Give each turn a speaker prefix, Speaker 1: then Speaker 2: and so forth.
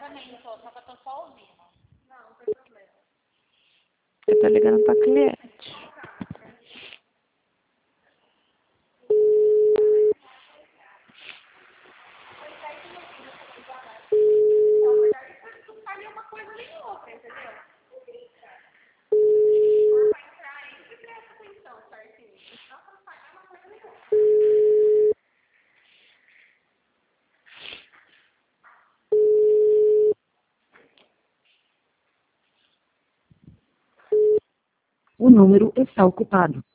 Speaker 1: também tô, só que eu tô só ouvindo.
Speaker 2: Eu tô ligando pra cliente.
Speaker 1: Não faria uma coisa nem outra, entendeu? Pra entrar aí, que presta atenção, certinho. Não pra fazer uma coisa nem outra.
Speaker 3: O número está ocupado.